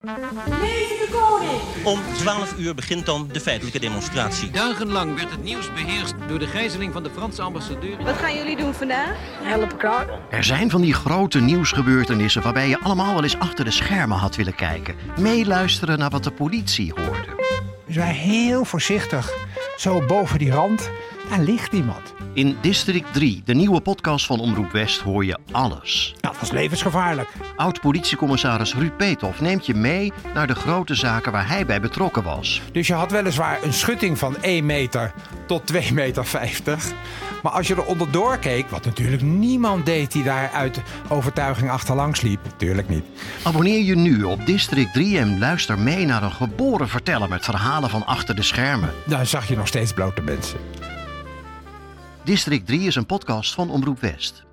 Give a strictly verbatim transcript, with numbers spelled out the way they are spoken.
Leven de koning! Om twaalf uur begint dan de feitelijke demonstratie. Dagenlang werd het nieuws beheerst door de gijzeling van de Franse ambassadeur. Wat gaan jullie doen vandaag? Help elkaar. Er zijn van die grote nieuwsgebeurtenissen waarbij je allemaal wel eens achter de schermen had willen kijken. Meeluisteren naar wat de politie hoorde. Dus wij heel voorzichtig, zo boven die rand, daar ligt iemand. In District drie, de nieuwe podcast van Omroep West, hoor je alles. Nou, dat is levensgevaarlijk. Oud-politiecommissaris Ruud Peethoff neemt je mee naar de grote zaken waar hij bij betrokken was. Dus je had weliswaar een schutting van één meter tot twee meter vijftig. Maar als je er onderdoor keek, wat natuurlijk niemand deed die daar uit overtuiging achterlangs liep. Tuurlijk niet. Abonneer je nu op District drie en luister mee naar een geboren verteller met verhalen van achter de schermen. Dan zag je nog steeds blote mensen. District drie is een podcast van Omroep West.